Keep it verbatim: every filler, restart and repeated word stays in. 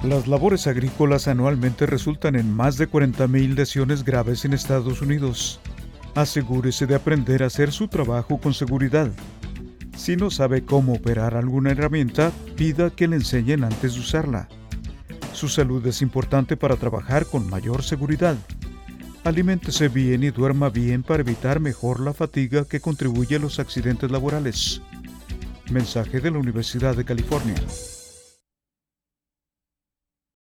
Las labores agrícolas anualmente resultan en más de cuarenta mil lesiones graves en Estados Unidos. Asegúrese de aprender a hacer su trabajo con seguridad. Si no sabe cómo operar alguna herramienta, pida que le enseñen antes de usarla. Su salud es importante para trabajar con mayor seguridad. Aliméntese bien y duerma bien para evitar mejor la fatiga que contribuye a los accidentes laborales. Mensaje de la Universidad de California.